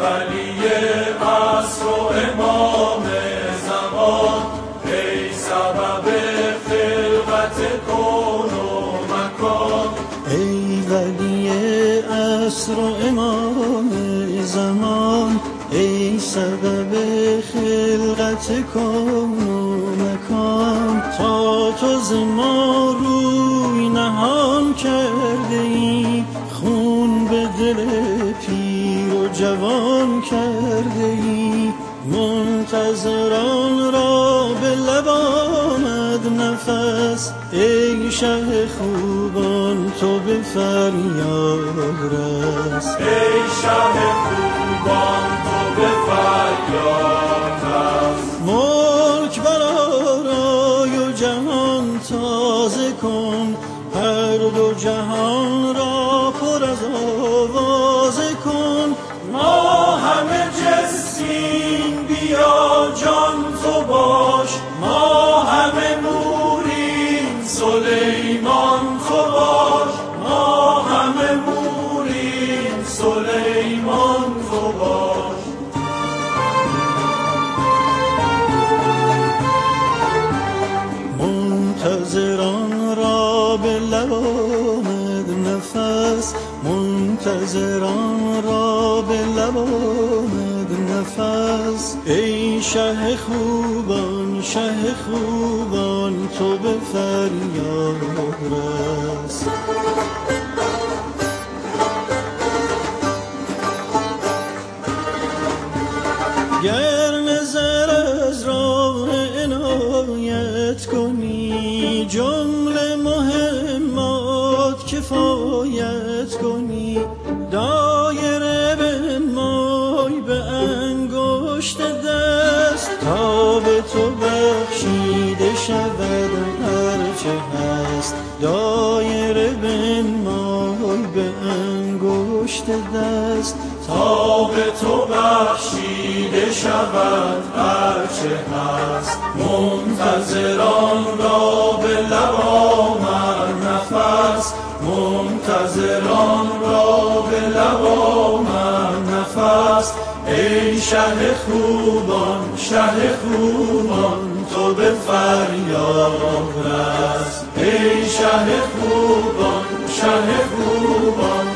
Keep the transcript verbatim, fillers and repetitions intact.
ولی عصر و امام زمان، ای سبب خلقت کون و مکان. ای ولی عصر و امام زمان، ای سبب خلقت کون و مکان. تا تو ز ما روی نهان کرده ای، خون به دل پیر و جوان کرده ای. منتظران را به لب آمد نفس، ای شه خوبان تو به فریاد رس. ای شه خوبان تو به فریاد رس. ملک برآرای و جهان تازه کن، هر دو جهان را پر از آوازه کن. ما همه جسیم بیا جان تو باش، ما همه نوریم سلیمان تو باش، ما همه نوریم سلیمان تو باش. منتظران را به لب آمد نفس، منتظران را به لب آمد نفس. ای شه خوبان شه خوبان تو به فریاد رس. گر نظر از راه عنایت کنی، جمله مهمات کفایت کنی. دایره بنمای به انگشت دست، تا به تو بخشیده شود هرچه هست. دایره بنمای به انگشت دست، تا به تو بخشیده شود هرچه هست. منتظران را به لب آمد نفس، منتظران را به لب آمد نفس. ای شه خوبان شه خوبان تو به فریاد رس. ای شه خوبان شه خوبان